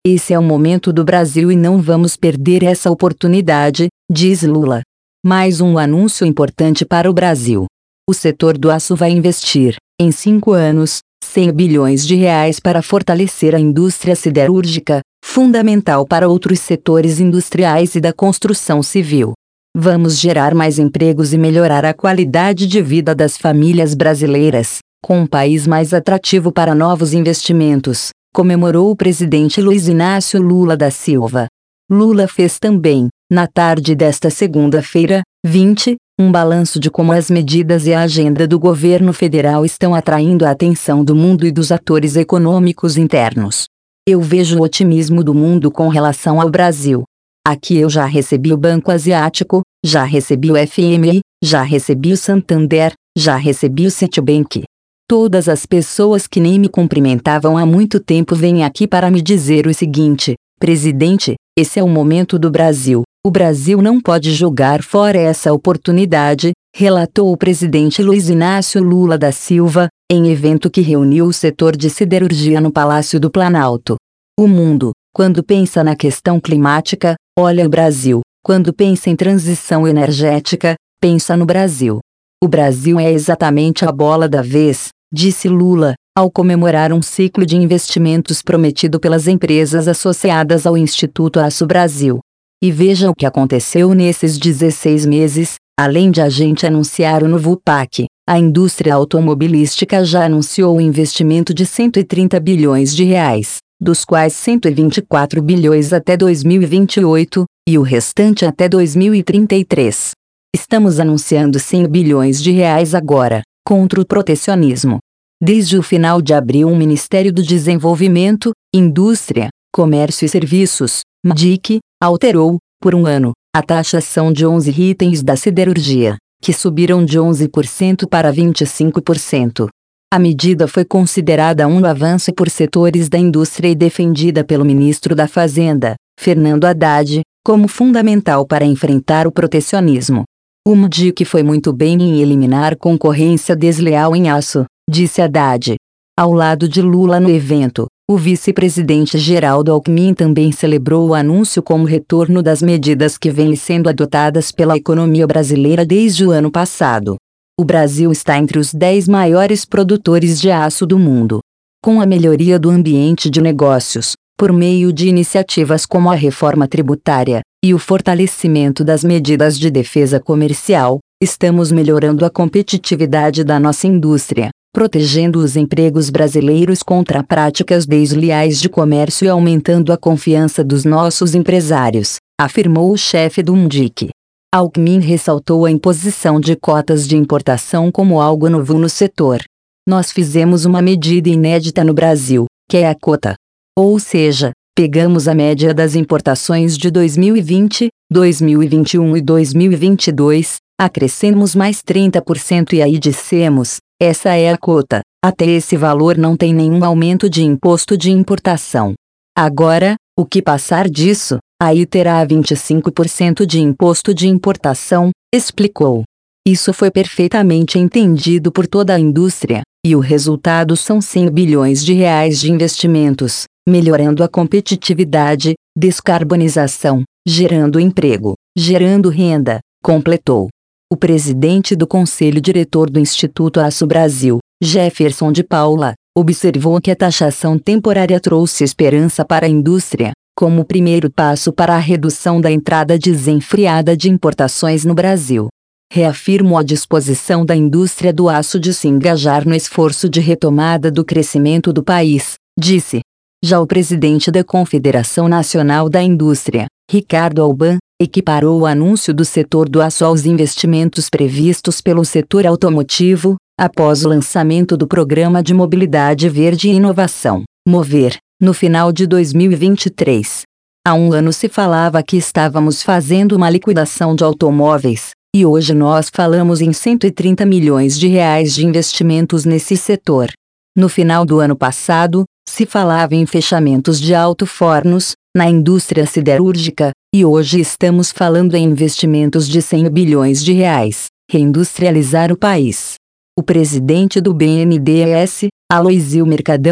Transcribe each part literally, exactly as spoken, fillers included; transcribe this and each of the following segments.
Esse é o momento do Brasil e não vamos perder essa oportunidade, diz Lula. Mais um anúncio importante para o Brasil. O setor do aço vai investir, em cinco anos, cem bilhões de reais para fortalecer a indústria siderúrgica, fundamental para outros setores industriais e da construção civil. Vamos gerar mais empregos e melhorar a qualidade de vida das famílias brasileiras, com um país mais atrativo para novos investimentos, comemorou o presidente Luiz Inácio Lula da Silva. Lula fez também, na tarde desta segunda-feira, vinte, um balanço de como as medidas e a agenda do governo federal estão atraindo a atenção do mundo e dos atores econômicos internos. Eu vejo o otimismo do mundo com relação ao Brasil. Aqui eu já recebi o Banco Asiático, já recebi o F M I, já recebi o Santander, já recebi o Citibank. Todas as pessoas que nem me cumprimentavam há muito tempo vêm aqui para me dizer o seguinte: presidente, esse é o momento do Brasil. O Brasil não pode jogar fora essa oportunidade, relatou o presidente Luiz Inácio Lula da Silva, em evento que reuniu o setor de siderurgia no Palácio do Planalto. O mundo, quando pensa na questão climática, olha o Brasil. Quando pensa em transição energética, pensa no Brasil. O Brasil é exatamente a bola da vez, disse Lula, ao comemorar um ciclo de investimentos prometido pelas empresas associadas ao Instituto Aço Brasil. E veja o que aconteceu nesses dezesseis meses, além de a gente anunciar o novo P A C, a indústria automobilística já anunciou o investimento de cento e trinta bilhões de reais, dos quais cento e vinte e quatro bilhões até dois mil e vinte e oito, e o restante até dois mil e trinta e três. Estamos anunciando cem bilhões de reais agora, contra o protecionismo. Desde o final de abril o Ministério do Desenvolvimento, Indústria, Comércio e Serviços, M D I C, alterou, por um ano, a taxação de onze itens da siderurgia, que subiram de onze por cento para vinte e cinco por cento. A medida foi considerada um avanço por setores da indústria e defendida pelo ministro da Fazenda, Fernando Haddad, como fundamental para enfrentar o protecionismo. O M D I C foi muito bem em eliminar concorrência desleal em aço, disse Haddad. Ao lado de Lula no evento, o vice-presidente Geraldo Alckmin também celebrou o anúncio como retorno das medidas que vêm sendo adotadas pela economia brasileira desde o ano passado. O Brasil está entre os dez maiores produtores de aço do mundo. Com a melhoria do ambiente de negócios, por meio de iniciativas como a reforma tributária e o fortalecimento das medidas de defesa comercial, estamos melhorando a competitividade da nossa indústria, protegendo os empregos brasileiros contra práticas desleais de comércio e aumentando a confiança dos nossos empresários, afirmou o chefe do M D I C. Alckmin ressaltou a imposição de cotas de importação como algo novo no setor. Nós fizemos uma medida inédita no Brasil, que é a cota. Ou seja, pegamos a média das importações de dois mil e vinte, dois mil e vinte e um e dois mil e vinte e dois, acrescemos mais trinta por cento e aí dissemos: essa é a cota, até esse valor não tem nenhum aumento de imposto de importação. Agora, o que passar disso, aí terá vinte e cinco por cento de imposto de importação, explicou. Isso foi perfeitamente entendido por toda a indústria, e o resultado são cem bilhões de reais de investimentos, melhorando a competitividade, descarbonização, gerando emprego, gerando renda, completou. O presidente do Conselho Diretor do Instituto Aço Brasil, Jefferson de Paula, observou que a taxação temporária trouxe esperança para a indústria, como primeiro passo para a redução da entrada desenfreada de importações no Brasil. Reafirmo a disposição da indústria do aço de se engajar no esforço de retomada do crescimento do país, disse. Já o presidente da Confederação Nacional da Indústria, Ricardo Alban, equiparou o anúncio do setor do aço aos investimentos previstos pelo setor automotivo, após o lançamento do Programa de Mobilidade Verde e Inovação, MOVER, no final de dois mil e vinte e três. Há um ano se falava que estávamos fazendo uma liquidação de automóveis, e hoje nós falamos em cento e trinta milhões de reais de investimentos nesse setor. No final do ano passado, se falava em fechamentos de alto-fornos, na indústria siderúrgica, e hoje estamos falando em investimentos de cem bilhões de reais, reindustrializar o país. O presidente do B N D E S, Aloizio Mercadante,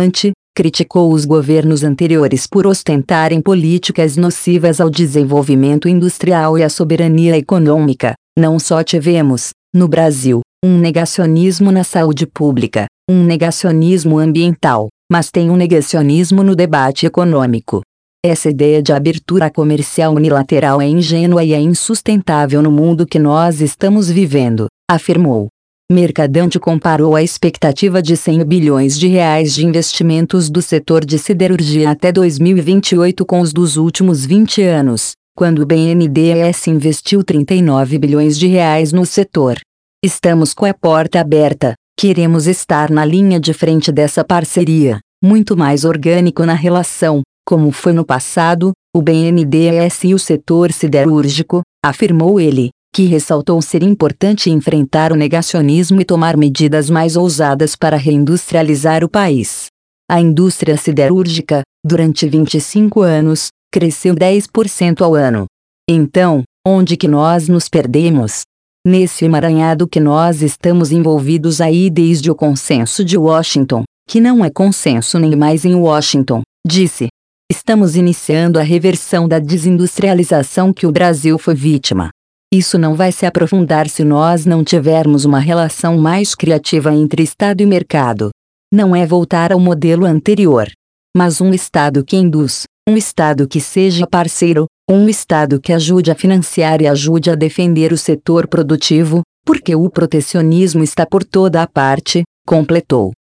criticou os governos anteriores por ostentarem políticas nocivas ao desenvolvimento industrial e à soberania econômica. Não só tivemos, no Brasil, um negacionismo na saúde pública, um negacionismo ambiental, mas tem um negacionismo no debate econômico. Essa ideia de abertura comercial unilateral é ingênua e é insustentável no mundo que nós estamos vivendo, afirmou. Mercadante comparou a expectativa de cem bilhões de reais de investimentos do setor de siderurgia até dois mil e vinte e oito com os dos últimos vinte anos, quando o B N D E S investiu trinta e nove bilhões de reais no setor. Estamos com a porta aberta, queremos estar na linha de frente dessa parceria, muito mais orgânico na relação, como foi no passado, o B N D E S e o setor siderúrgico, afirmou ele, que ressaltou ser importante enfrentar o negacionismo e tomar medidas mais ousadas para reindustrializar o país. A indústria siderúrgica, durante vinte e cinco anos, cresceu dez por cento ao ano. Então, onde que nós nos perdemos? Nesse emaranhado que nós estamos envolvidos aí desde o consenso de Washington, que não é consenso nem mais em Washington, disse. Estamos iniciando a reversão da desindustrialização que o Brasil foi vítima. Isso não vai se aprofundar se nós não tivermos uma relação mais criativa entre Estado e mercado. Não é voltar ao modelo anterior, mas um Estado que induz, um Estado que seja parceiro, um Estado que ajude a financiar e ajude a defender o setor produtivo, porque o protecionismo está por toda a parte, completou.